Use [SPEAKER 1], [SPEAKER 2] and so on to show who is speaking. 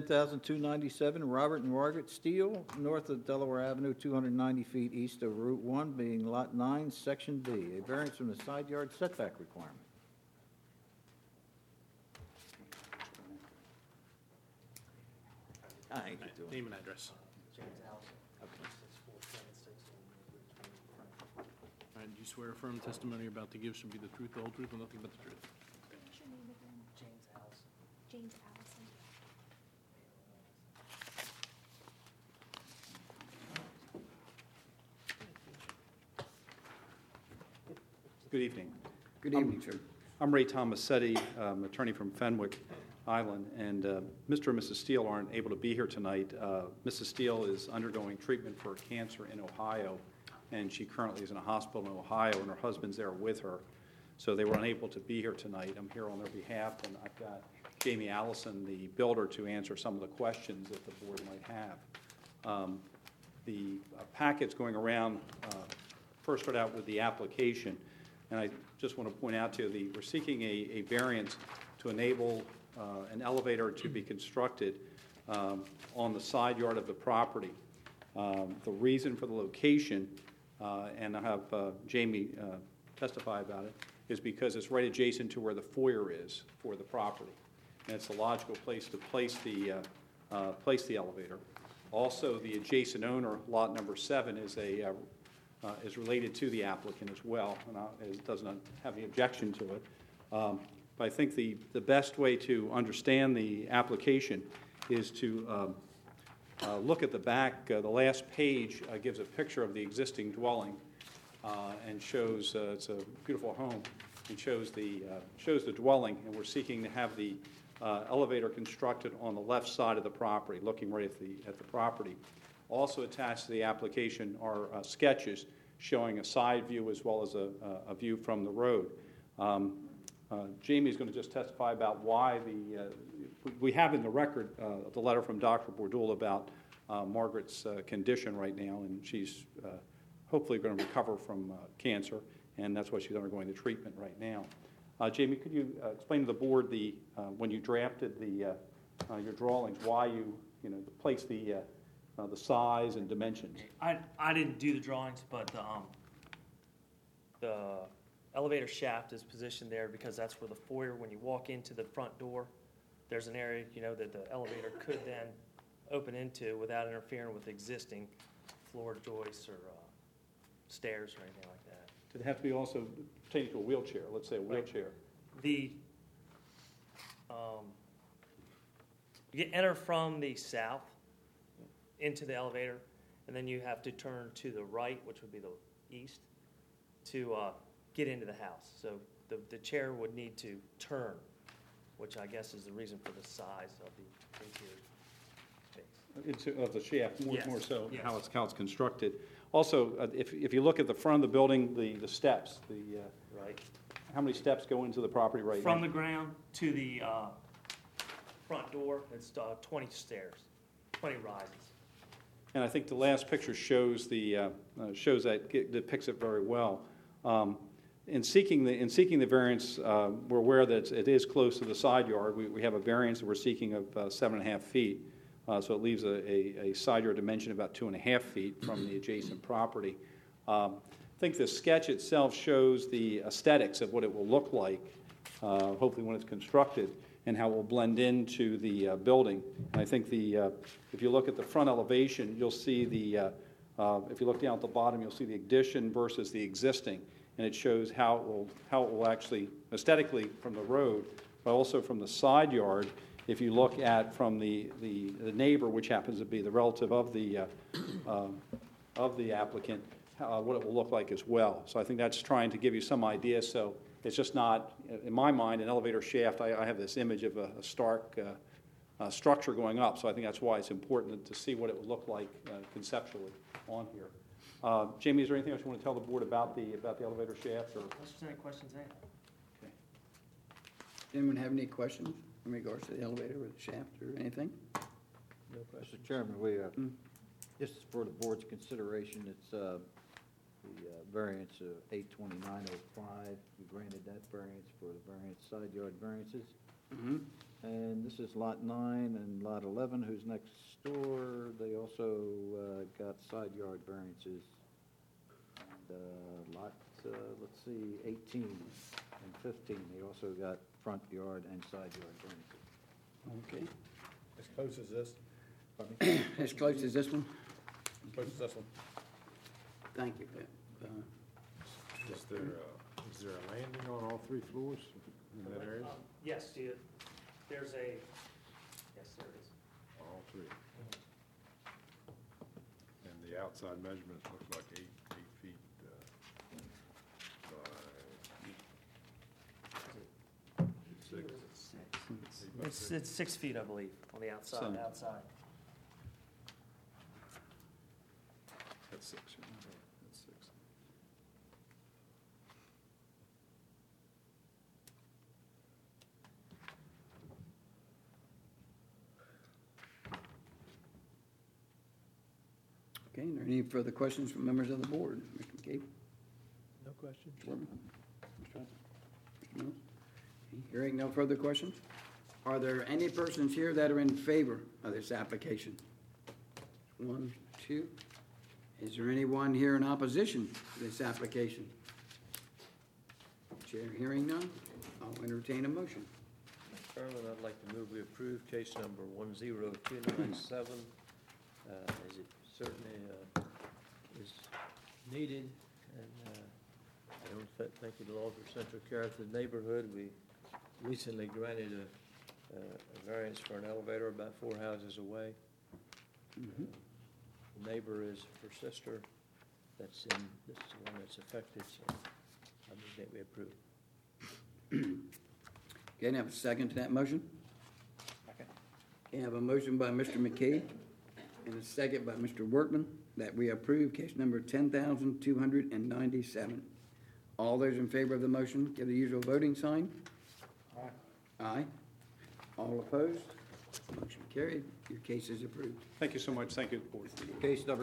[SPEAKER 1] 10,297, Robert and Margaret Steele, north of Delaware Avenue, 290 feet east of Route 1, being Lot 9, Section B, a variance from the side yard setback requirement. How you doing?
[SPEAKER 2] Name and address.
[SPEAKER 3] James Allison, 6426 on Route 3.
[SPEAKER 2] All right, do you swear affirm testimony you're about to give should be the truth, the whole truth, and nothing but the truth?
[SPEAKER 3] James Allison.
[SPEAKER 4] James Allison.
[SPEAKER 5] Good evening.
[SPEAKER 1] Good evening, sir.
[SPEAKER 5] I'm Ray Tomasetti, attorney from Fenwick Island, and Mr. and Mrs. Steele aren't able to be here tonight. Mrs. Steele is undergoing treatment for cancer in Ohio, and she currently is in a hospital in Ohio, and her husband's there with her. So they were unable to be here tonight. I'm here on their behalf, and I've got Jamie Allison, the builder, to answer some of the questions that the board might have. The packets going around first start out with the application, and I just want to point out to you, we're seeking a variance to enable an elevator to be constructed on the side yard of the property. The reason for the location, and I have Jamie testify about it, is because it's right adjacent to where the foyer is for the property. And it's a logical place to place the elevator. Also, the adjacent owner, lot number 7, is related to the applicant as well, and it does not have any objection to it. But I think the best way to understand the application is to look at the back. The last page gives a picture of the existing dwelling and shows it's a beautiful home and shows the dwelling, and we're seeking to have the elevator constructed on the left side of the property, looking right at the property. Also attached to the application are sketches showing a side view as well as a view from the road. Jamie is going to just testify about why we have in the record the letter from Dr. Bordul about Margaret's condition right now, and she's hopefully going to recover from cancer, and that's why she's undergoing the treatment right now. Jamie, could you explain to the board when you drafted your drawings why you placed the size and dimensions?
[SPEAKER 3] I didn't do the drawings, but the elevator shaft is positioned there because that's where the foyer, when you walk into the front door, there's an area that the elevator could then open into without interfering with existing floor joists or stairs or anything like that.
[SPEAKER 5] Did it have to be also pertaining to a wheelchair? Let's say a wheelchair.
[SPEAKER 3] You enter from the south into the elevator, and then you have to turn to the right, which would be the east, to get into the house. So the chair would need to turn, which I guess is the reason for the size of the interior space.
[SPEAKER 5] Of the shaft,
[SPEAKER 3] Yes.
[SPEAKER 5] more so
[SPEAKER 3] Yes.
[SPEAKER 5] how it's constructed. Also, if you look at the front of the building, the steps,
[SPEAKER 3] Right.
[SPEAKER 5] how many steps go into the property right
[SPEAKER 3] From
[SPEAKER 5] now?
[SPEAKER 3] the ground to the front door, it's 20 stairs, 20 rises.
[SPEAKER 5] And I think the last picture shows depicts it very well. In seeking the variance, we're aware that it is close to the side yard. We have a variance that we're seeking of 7.5 feet, so it leaves a side yard dimension of about 2.5 feet from the adjacent property. I think the sketch itself shows the aesthetics of what it will look like, hopefully when it's constructed, and how it will blend into the building. And I think if you look at the front elevation, you'll see if you look down at the bottom, you'll see the addition versus the existing, and it shows how it will actually aesthetically from the road, but also from the side yard. If you look at from the neighbor, which happens to be the relative of the applicant, what it will look like as well. So I think that's trying to give you some idea. So it's just not, in my mind, an elevator shaft. I have this image of a stark structure going up. So I think that's why it's important to see what it would look like conceptually on here. Jamie, is there anything else you want to tell the board about the elevator shaft? Or?
[SPEAKER 3] Unless there's any questions there.
[SPEAKER 5] Okay.
[SPEAKER 1] Anyone have any questions in regards to the elevator or the shaft or anything?
[SPEAKER 3] No questions.
[SPEAKER 1] Mr. Chairman, this is for the board's consideration. It's the variance of 82905. We granted that variance for the variance side yard variances.
[SPEAKER 5] Mm-hmm.
[SPEAKER 1] And this is Lot 9 and Lot 11, who's next door. They also got side yard variances. And Lot, let's see, 18 and 15, they also got front yard and side yard variances.
[SPEAKER 4] Okay.
[SPEAKER 6] As close as this?
[SPEAKER 1] Pardon me?
[SPEAKER 4] As close as this one?
[SPEAKER 6] As close as this one?
[SPEAKER 4] Thank you.
[SPEAKER 6] Is there a landing on all three floors in that area?
[SPEAKER 3] Yes, there's a, yes, there is.
[SPEAKER 6] All three. And the outside measurements look like eight feet, by six.
[SPEAKER 3] It's 6 feet, I believe, on the outside,
[SPEAKER 5] So-
[SPEAKER 3] outside.
[SPEAKER 5] That's 6, yeah. That's 6.
[SPEAKER 4] Okay, are there any further questions from members of the board? Mr. McCabe?
[SPEAKER 2] No question.
[SPEAKER 4] Mr. Workman? Mr. Hudson? Mr. Mills? Hearing no further questions, are there any persons here that are in favor of this application? 1, 2. Is there anyone here in opposition to this application? Chair hearing none, I'll entertain a motion.
[SPEAKER 7] Mr. Chairman, I'd like to move we approve case number 10297, as it certainly is needed, and I don't think it will alter central character of the neighborhood. We recently granted a variance for an elevator about 4 houses away. The neighbor is her sister that's in, this is the one that's affected, so I move that we approve.
[SPEAKER 4] Okay, and I have a second to that motion? Second. Okay, I have a motion by Mr. McKay and a second by Mr. Workman that we approve case number 10,297. All those in favor of the motion, give the usual voting sign. Aye. Aye. All opposed? Motion carried. Your case is approved.
[SPEAKER 5] Thank you so much. Thank you, board.
[SPEAKER 1] Case number